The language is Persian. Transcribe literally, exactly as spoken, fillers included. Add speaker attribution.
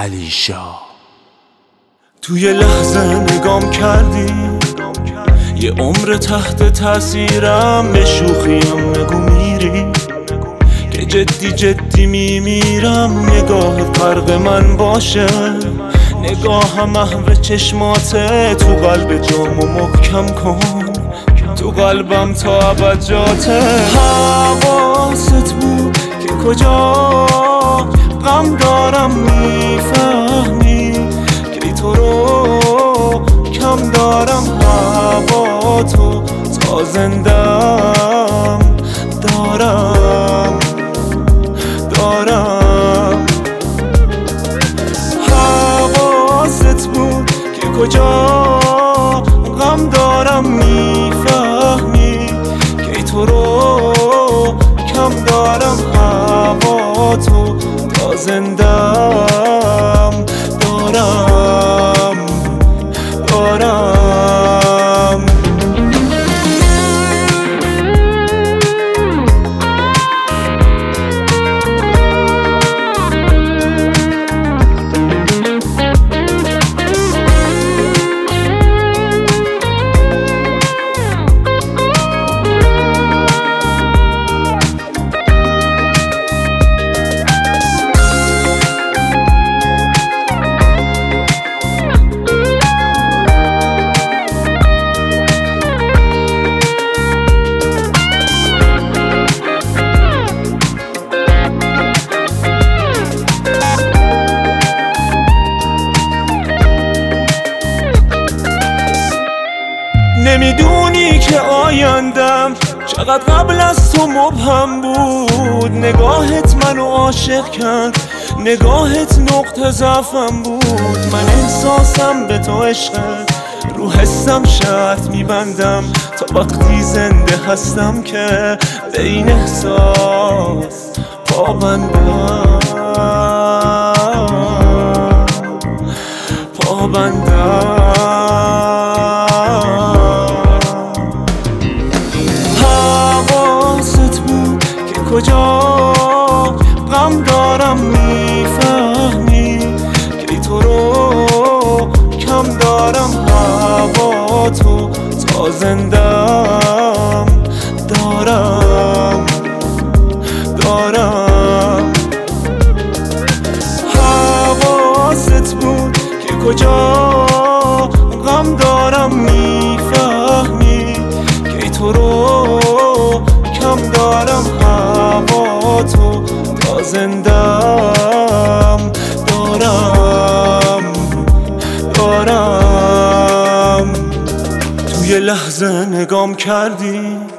Speaker 1: علیشا.
Speaker 2: توی لحظه نگام کردی، یه عمر تحت تاثیرم، به شوخیم نگو میری که جدی جدی میمیرم. نگاهت غرق من باشه، نگاهم محو چشماته، تو قلب جامو محکم کن، تو قلبم تا ابد جاته. حواست بود که کجا غم دارم، میفهمی که تو رو کم دارم. هوا تو تا زندم دارم دارم. حواست بود که کجا غم دارم، میفهمی که تو رو کم دارم. هوا تو تا زندم دارم دارم. نمیدونی که آیندم چقدر قبل از تو مبهم بود. نگاهت منو عاشق کرد، نگاهت نقطه ضعفم بود. من احساسم به تو عشقه، رو حسم شرط میبندم تا وقتی زنده هستم که به این احساس پابندم پابندم. کجا غم دارم، میفهمی که تو رو کم دارم. هوا تو تا زندم دارم دارم. حواست بود که کجا غم دارم، میفهمی که تو رو کم دارم. هوا تو تا زندم دارم دارم. توی لحظه نگام کردی،